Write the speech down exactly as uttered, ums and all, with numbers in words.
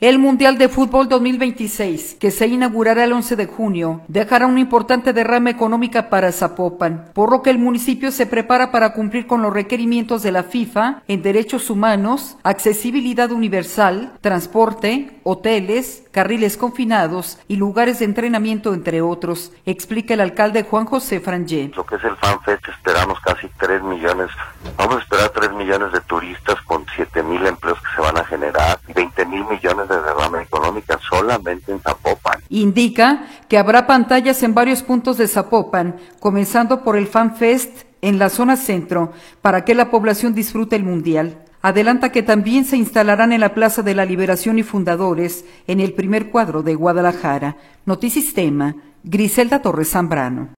El Mundial de Fútbol dos mil veintiséis, que se inaugurará el once de junio, dejará una importante derrama económica para Zapopan, por lo que el municipio se prepara para cumplir con los requerimientos de la FIFA en derechos humanos, accesibilidad universal, transporte, hoteles, carriles confinados y lugares de entrenamiento, entre otros, explica el alcalde Juan José Frangé. Lo que es el FanFest esperamos casi tres millones, vamos a esperar tres millones de turistas con siete mil empleos que se van a generar, veinte mil millones de derrama económica solamente en Zapopan. Indica que habrá pantallas en varios puntos de Zapopan, comenzando por el FanFest en la zona centro, para que la población disfrute el Mundial. Adelanta que también se instalarán en la Plaza de la Liberación y Fundadores, en el primer cuadro de Guadalajara. Notisistema, Griselda Torres Zambrano.